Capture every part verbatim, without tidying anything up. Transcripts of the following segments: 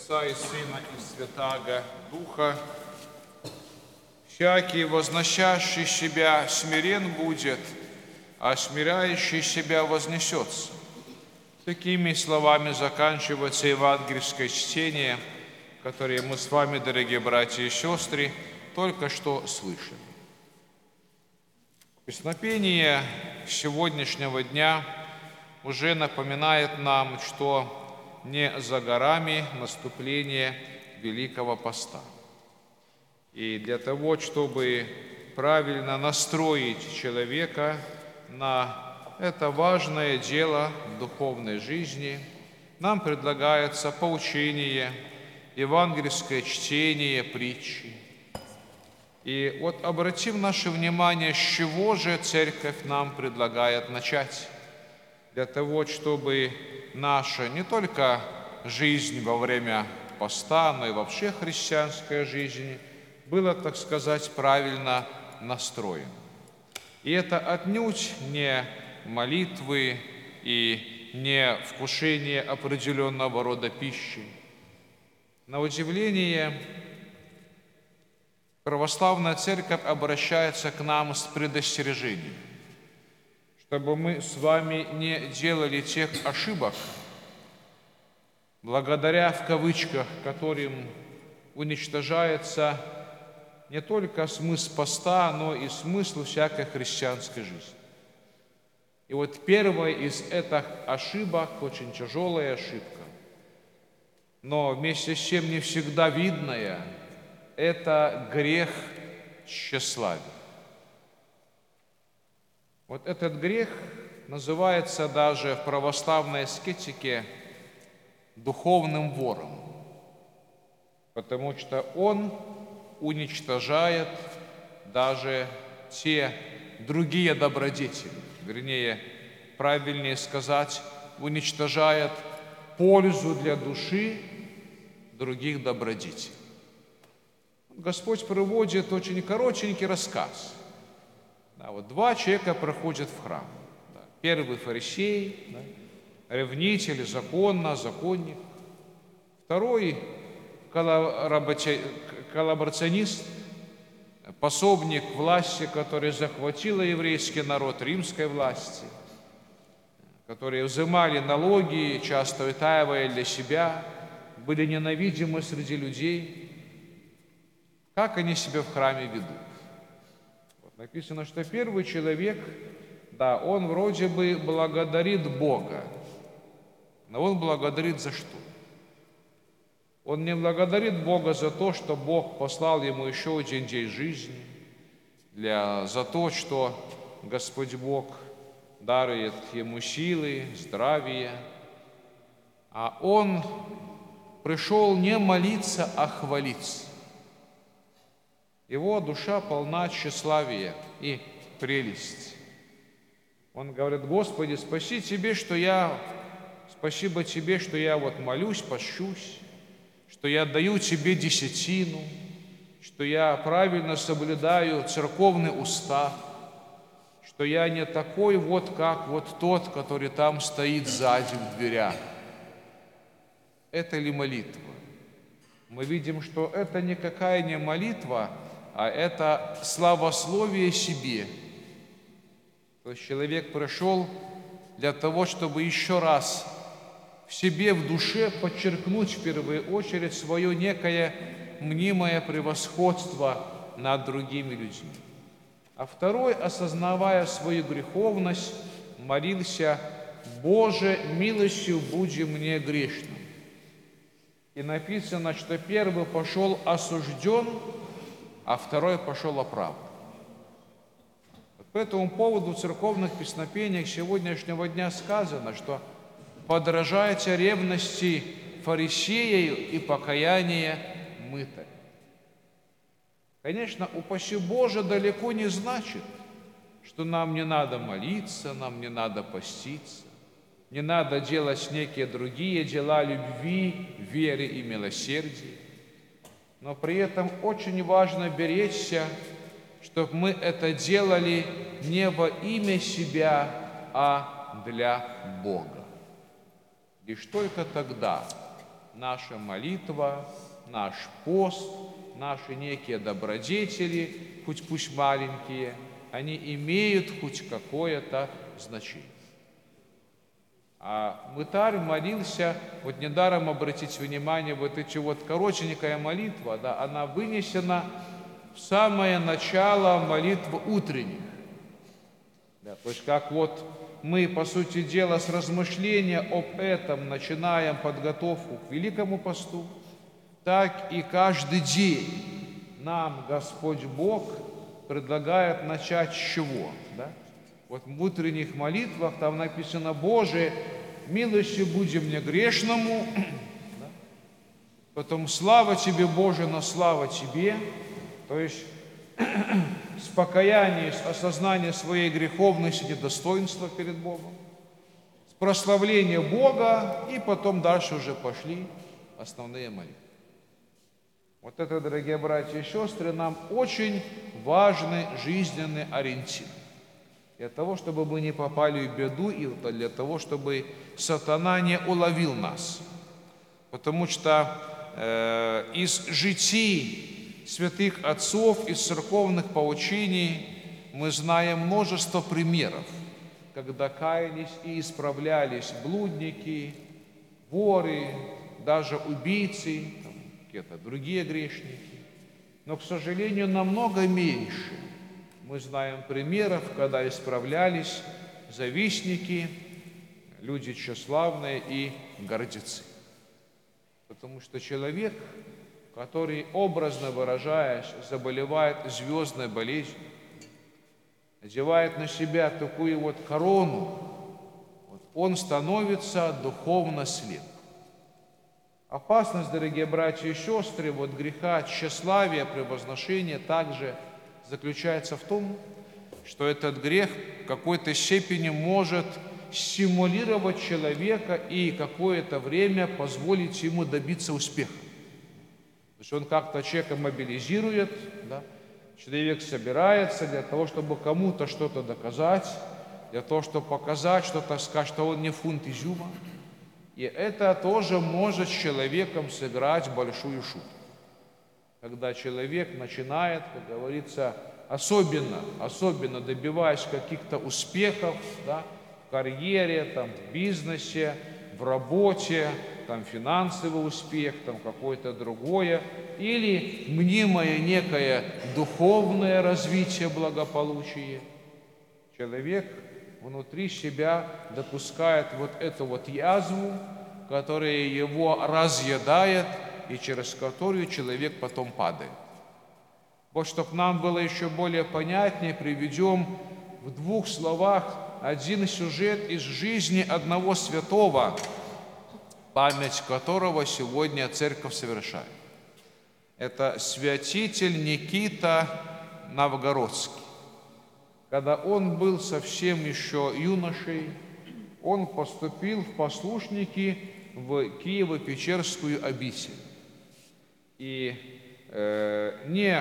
Отца и Сына и Святаго Духа. Всякий, возносящий себя, смирен будет, а смиряющий себя вознесется. Такими словами заканчивается евангельское чтение, которое мы с вами, дорогие братья и сестры, только что слышали. Песнопение сегодняшнего дня уже напоминает нам, что не за горами наступление Великого Поста. И для того, чтобы правильно настроить человека на это важное дело духовной жизни, нам предлагается поучение, евангельское чтение, притчи. И вот обратим наше внимание, с чего же Церковь нам предлагает начать, для того, чтобы наша не только жизнь во время поста, но и вообще христианская жизнь была, так сказать, правильно настроена. И это отнюдь не молитвы и не вкушение определенного рода пищи. На удивление, православная Церковь обращается к нам с предостережением, чтобы мы с вами не делали тех ошибок, благодаря, в кавычках, которым уничтожается не только смысл поста, но и смысл всякой христианской жизни. И вот первая из этих ошибок, очень тяжелая ошибка, но вместе с тем не всегда видная, это грех тщеславия. Вот этот грех называется даже в православной аскетике духовным вором, потому что он уничтожает даже те другие добродетели, вернее, правильнее сказать, уничтожает пользу для души других добродетелей. Господь приводит очень коротенький рассказ. Да, вот два человека проходят в храм. Да, первый фарисей, да, ревнитель, законно, законник. Второй коллаборационист, пособник власти, который захватила еврейский народ, римской власти, которые взимали налоги, часто утаивая для себя, были ненавидимы среди людей. Как они себя в храме ведут? Вот написано, что первый человек, да, он вроде бы благодарит Бога, но он благодарит за что? Он не благодарит Бога за то, что Бог послал ему еще один день жизни, для, за то, что Господь Бог дарует ему силы, здравие, а он пришел не молиться, а хвалиться. Его душа полна тщеславия и прелести. Он говорит: Господи, спаси Тебе, что я, спасибо Тебе, что я вот молюсь, пощусь, что я даю Тебе десятину, что я правильно соблюдаю церковный устав, что я не такой вот, как вот тот, который там стоит сзади в дверях. Это ли молитва? Мы видим, что это никакая не молитва, а это славословие себе. То есть человек пришел для того, чтобы еще раз в себе, в душе подчеркнуть в первую очередь свое некое мнимое превосходство над другими людьми. А второй, осознавая свою греховность, молился: «Боже, милостью буди мне грешным». И написано, что первый пошел осужден, а второй пошел оправдан. По этому поводу в церковных песнопениях сегодняшнего дня сказано, что подражайте ревности фарисею и покаяние мытаря. Конечно, упаси Боже далеко не значит, что нам не надо молиться, нам не надо поститься, не надо делать некие другие дела любви, веры и милосердия. Но при этом очень важно беречься, чтобы мы это делали не во имя себя, а для Бога. Лишь только тогда наша молитва, наш пост, наши некие добродетели, хоть пусть маленькие, они имеют хоть какое-то значение. А мытарь молился, вот недаром обратите внимание, вот эти вот коротенькая молитва, да, она вынесена в самое начало молитвы утренних. Да, то есть как вот мы, по сути дела, с размышления об этом начинаем подготовку к Великому посту, так и каждый день нам Господь Бог предлагает начать с чего? Да? Вот в утренних молитвах там написано: «Боже, милостью буди мне грешному», да? Потом «Слава Тебе, Боже, но слава Тебе», то есть с покаянием, с осознанием своей греховности, недостоинства перед Богом, с прославления Бога, и потом дальше уже пошли основные молитвы. Вот это, дорогие братья и сестры, нам очень важный жизненный ориентир. Для того, чтобы мы не попали в беду, и для того, чтобы сатана не уловил нас. Потому что э, из житий святых отцов, из церковных поучений мы знаем множество примеров, когда каялись и исправлялись блудники, воры, даже убийцы, какие-то другие грешники. Но, к сожалению, намного меньше мы знаем примеров, когда исправлялись завистники, люди тщеславные и гордецы. Потому что человек, который, образно выражаясь, заболевает звездной болезнью, надевает на себя такую вот корону, вот, он становится духовно слеп. Опасность, дорогие братья и сестры, вот греха тщеславия, превозношения также заключается в том, что этот грех в какой-то степени может стимулировать человека и какое-то время позволить ему добиться успеха. То есть он как-то человека мобилизирует, да? Человек собирается для того, чтобы кому-то что-то доказать, для того, чтобы показать, что, так сказать, что он не фунт изюма. И это тоже может с человеком сыграть большую шутку. Когда человек начинает, как говорится, особенно, особенно добиваясь каких-то успехов, да, в карьере, там, в бизнесе, в работе, там, финансовый успех, там, какое-то другое, или мнимое некое духовное развитие, благополучие, человек внутри себя допускает вот эту вот язву, которая его разъедает и через которую человек потом падает. Вот чтобы нам было еще более понятнее, приведем в двух словах один сюжет из жизни одного святого, память которого сегодня церковь совершает. Это святитель Никита Новгородский. Когда он был совсем еще юношей, он поступил в послушники в Киево-Печерскую обитель. И э, не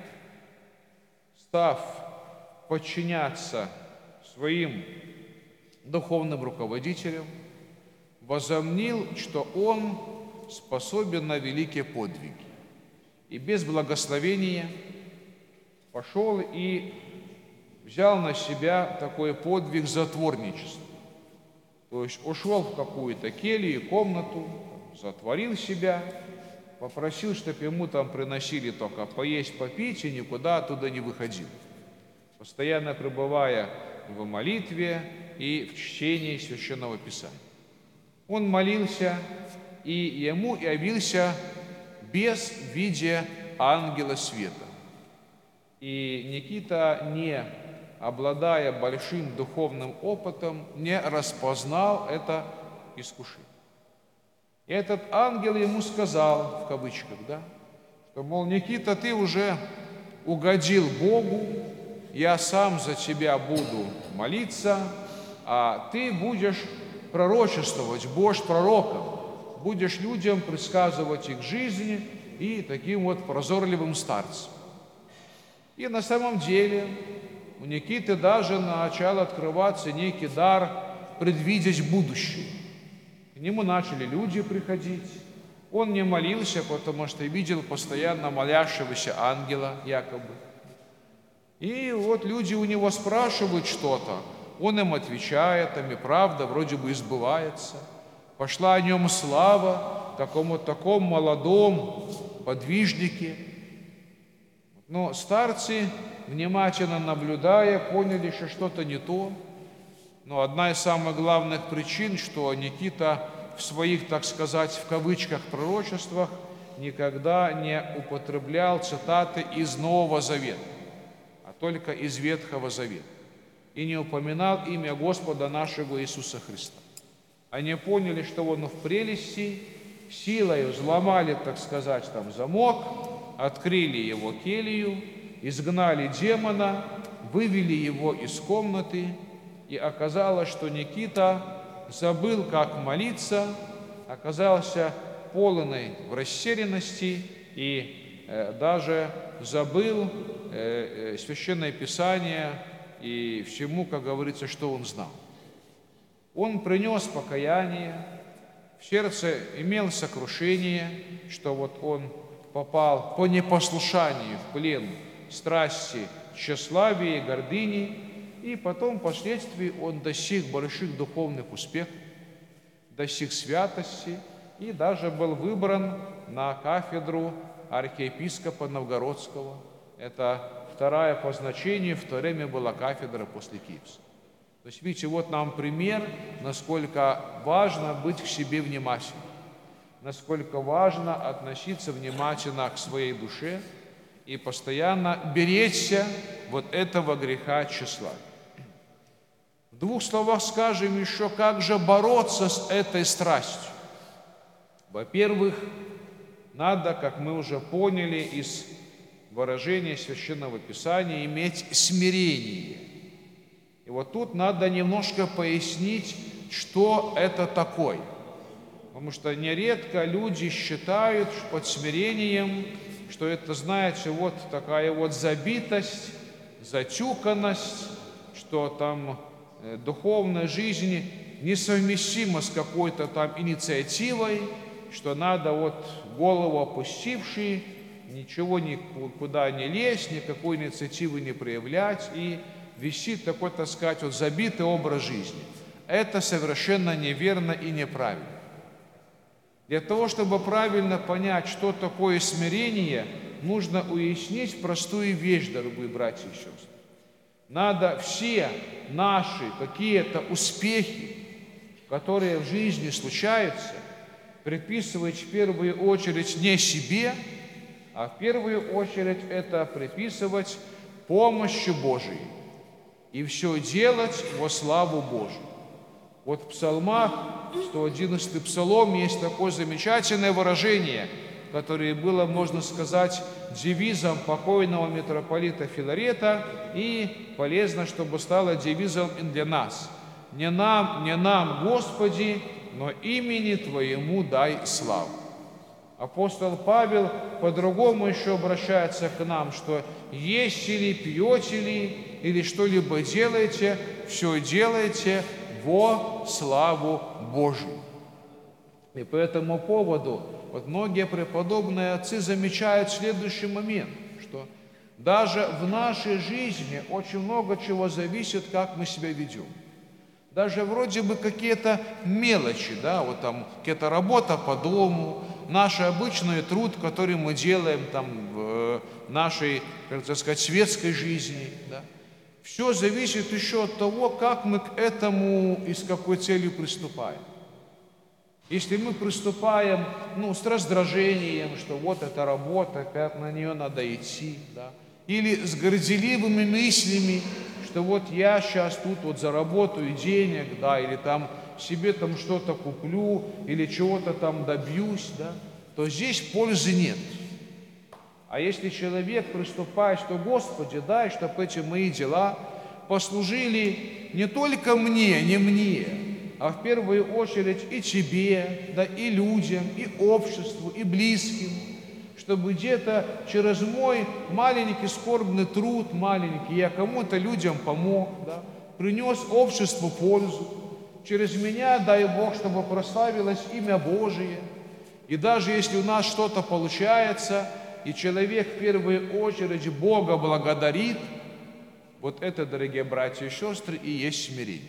став подчиняться своим духовным руководителям, возомнил, что он способен на великие подвиги. И без благословения пошел и взял на себя такой подвиг затворничества. То есть ушел в какую-то келью, комнату, затворил себя, попросил, чтобы ему там приносили только поесть, попить, и никуда оттуда не выходил, постоянно пребывая в молитве и в чтении Священного Писания. Он молился, и ему явился бес в виде ангела света. И Никита, не обладая большим духовным опытом, не распознал это искушение. И этот ангел ему сказал, в кавычках, да, что, мол, Никита, ты уже угодил Богу, я сам за тебя буду молиться, а ты будешь пророчествовать, будешь пророком, будешь людям предсказывать их жизни и таким вот прозорливым старцем. И на самом деле у Никиты даже начал открываться некий дар предвидеть будущее. К нему начали люди приходить, Он не молился, потому что видел постоянно молящегося ангела, якобы. И вот люди у него спрашивают что-то, он им отвечает, там и правда вроде бы избывается. Пошла о нем слава, какому-то такому молодому подвижнике. Но старцы, внимательно наблюдая, поняли, что что-то не то. Но одна из самых главных причин, что Никита в своих, так сказать, в кавычках, пророчествах никогда не употреблял цитаты из Нового Завета, а только из Ветхого Завета, и не упоминал имя Господа нашего Иисуса Христа. Они поняли, что он в прелести, силой взломали, так сказать, там замок, открыли его келью, изгнали демона, вывели его из комнаты, и оказалось, что Никита забыл, как молиться, оказался полный в растерянности и э, даже забыл э, э, Священное Писание и всему, как говорится, что он знал. Он принес покаяние, в сердце имел сокрушение, что вот он попал по непослушанию в плен страсти, тщеславия и гордыни, и потом впоследствии он достиг больших духовных успехов, достиг святости и даже был выбран на кафедру архиепископа Новгородского. Это вторая по значению, в то время была кафедра после Киевской. То есть, видите, вот нам пример, насколько важно быть к себе внимательным, насколько важно относиться внимательно к своей душе и постоянно беречься вот этого греха тщеславия. В двух словах скажем еще, как же бороться с этой страстью. Во-первых, надо, как мы уже поняли из выражения Священного Писания, иметь смирение. И вот тут надо немножко пояснить, что это такое. Потому что нередко люди считают под смирением, что это, знаете, вот такая вот забитость, затюканность, что там духовная жизнь несовместима с какой-то там инициативой, что надо вот голову опустивший, ничего никуда не лезть, никакой инициативы не проявлять и вести такой, так сказать, вот забитый образ жизни. Это совершенно неверно и неправильно. Для того, чтобы правильно понять, что такое смирение, нужно уяснить простую вещь, дорогие братья и сестры. Надо все наши какие-то успехи, которые в жизни случаются, приписывать в первую очередь не себе, а в первую очередь это приписывать помощи Божией. И все делать во славу Божию. Вот в псалмах, сто одиннадцатый псалом, есть такое замечательное выражение, которое было, можно сказать, девизом покойного митрополита Филарета, и полезно, чтобы стало девизом и для нас. «Не нам, не нам, Господи, но имени Твоему дай славу». Апостол Павел по-другому еще обращается к нам, что «Если ли, пьете ли, или что-либо делаете, все делаете во славу Божию». И по этому поводу вот многие преподобные отцы замечают следующий момент, что даже в нашей жизни очень много чего зависит, как мы себя ведем. Даже вроде бы какие-то мелочи, да, вот там какая-то работа по дому, наш обычный труд, который мы делаем там в нашей, как так сказать, светской жизни, да. Все зависит еще от того, как мы к этому и с какой целью приступаем. Если мы приступаем, ну, с раздражением, что вот эта работа, опять на нее надо идти, да, или с горделивыми мыслями, что вот я сейчас тут вот заработаю денег, да, или там себе там что-то куплю, или чего-то там добьюсь, да, то здесь пользы нет. А если человек приступает, что Господи, дай, чтобы эти мои дела послужили не только мне, не мне, а в первую очередь и тебе, да, и людям, и обществу, и близким, чтобы где-то через мой маленький скорбный труд, маленький, я кому-то людям помог, да, принес обществу пользу. Через меня, дай Бог, чтобы прославилось имя Божие. И даже если у нас что-то получается, и человек в первую очередь Бога благодарит, вот это, дорогие братья и сестры, и есть смирение.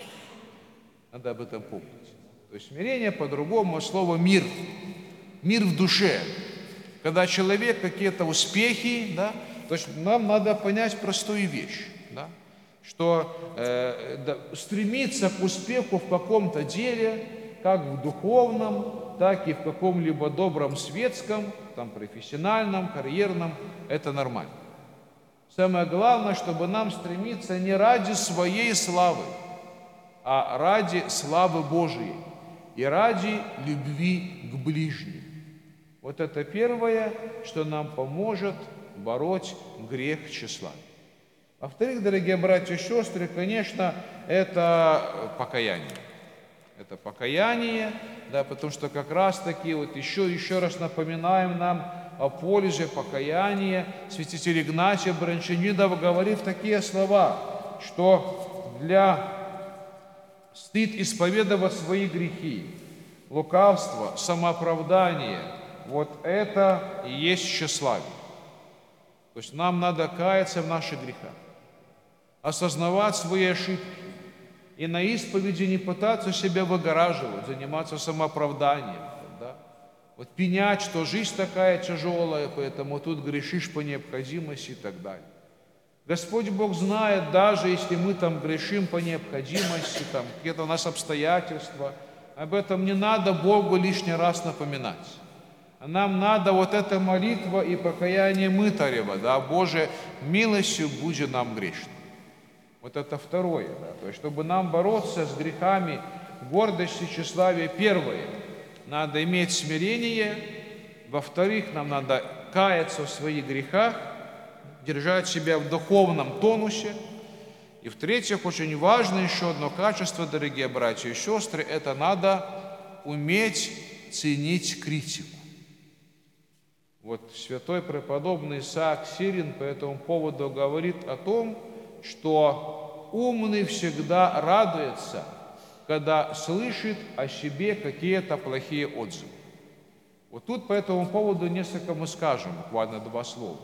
Надо об этом помнить. То есть смирение по-другому слово «мир». Мир в душе. Когда человек какие-то успехи, да, то есть нам надо понять простую вещь, да, что э, да, стремиться к успеху в каком-то деле, как в духовном, так и в каком-либо добром светском, там, профессиональном, карьерном, это нормально. Самое главное, чтобы нам стремиться не ради своей славы, а ради славы Божией и ради любви к ближним. Вот это первое, что нам поможет бороть грех тщеславия. Во-вторых, дорогие братья и сестры, конечно, это покаяние. Это покаяние, да, потому что как раз-таки, вот еще, еще раз напоминаем нам о пользе покаяния. Святитель Игнатий Брянчанинов говорит такие слова, что для стыд исповедовать свои грехи, лукавство, самооправдание, вот это и есть тщеславие. То есть нам надо каяться в наших грехах, осознавать свои ошибки и на исповеди не пытаться себя выгораживать, заниматься самооправданием, да? Вот пенять, что жизнь такая тяжелая, поэтому тут грешишь по необходимости и так далее. Господь Бог знает, даже если мы там грешим по необходимости, там какие-то у нас обстоятельства, об этом не надо Богу лишний раз напоминать. Нам надо вот эта молитва и покаяние мытарева, да, Боже, милостью будь нам грешным. Вот это второе, да, то есть, чтобы нам бороться с грехами гордости, тщеславия, первое, надо иметь смирение, во-вторых, нам надо каяться в своих грехах, держать себя в духовном тонусе, и в-третьих, очень важно еще одно качество, дорогие братья и сестры, это надо уметь ценить критику. Вот святой преподобный Исаак Сирин по этому поводу говорит о том, что умный всегда радуется, когда слышит о себе какие-то плохие отзывы. Вот тут по этому поводу несколько мы скажем, буквально два слова.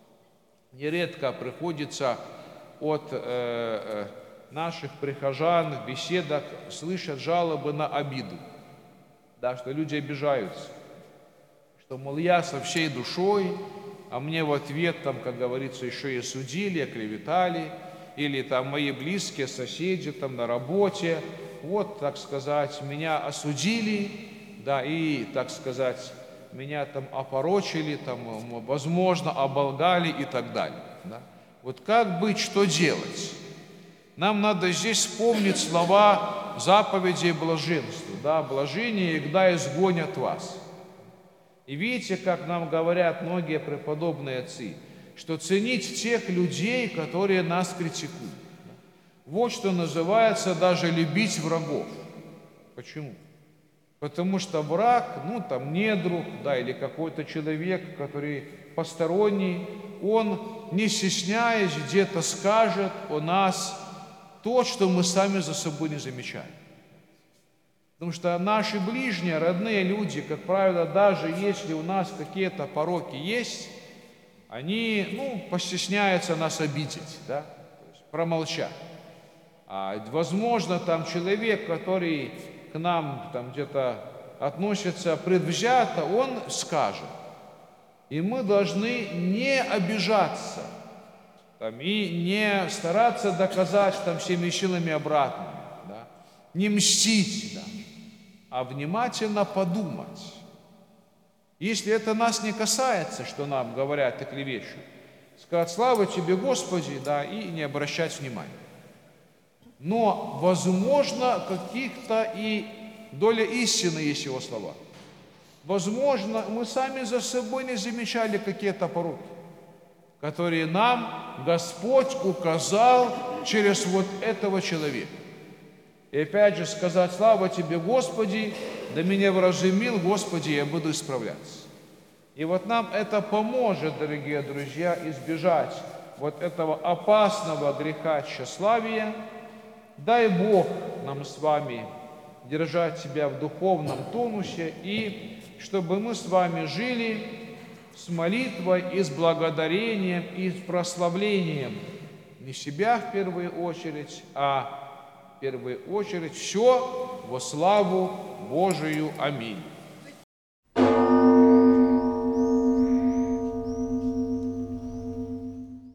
Нередко приходится от э, э, наших прихожан в беседах слышать жалобы на обиду, да, что люди обижаются, что, мол, я со всей душой, а мне в ответ, там, как говорится, еще и судили, оклеветали, или там мои близкие, соседи там на работе, вот, так сказать, меня осудили, да, и, так сказать, меня там опорочили, там, возможно, оболгали и так далее. Да. Вот как быть, что делать? Нам надо здесь вспомнить слова заповедей блаженства, да, блажение, когда изгонят вас. И видите, как нам говорят многие преподобные отцы, что ценить тех людей, которые нас критикуют. Вот что называется даже любить врагов. Почему? Потому что враг, ну там недруг, да, или какой-то человек, который посторонний, он, не стесняясь, где-то скажет о нас то, что мы сами за собой не замечаем. Потому что наши ближние, родные люди, как правило, даже если у нас какие-то пороки есть, они, ну, постесняются нас обидеть, да, то есть промолчать. А возможно, там человек, который к нам там где-то относится предвзято, он скажет. И мы должны не обижаться там, и не стараться доказать там всеми силами обратно, да, не мстить, да, а внимательно подумать. Если это нас не касается, что нам говорят и клевещут, сказать слава тебе, Господи, да, и не обращать внимания. Но, возможно, каких-то и доля истины есть его слова. Возможно, мы сами за собой не замечали какие-то пороки, которые нам Господь указал через вот этого человека. И опять же сказать слава тебе, Господи, да меня вразумил, Господи, я буду исправляться. И вот нам это поможет, дорогие друзья, избежать вот этого опасного греха тщеславия. Дай Бог нам с вами держать себя в духовном тонусе и чтобы мы с вами жили с молитвой и с благодарением и с прославлением не себя в первую очередь, а в первую очередь все во славу Божию. Аминь.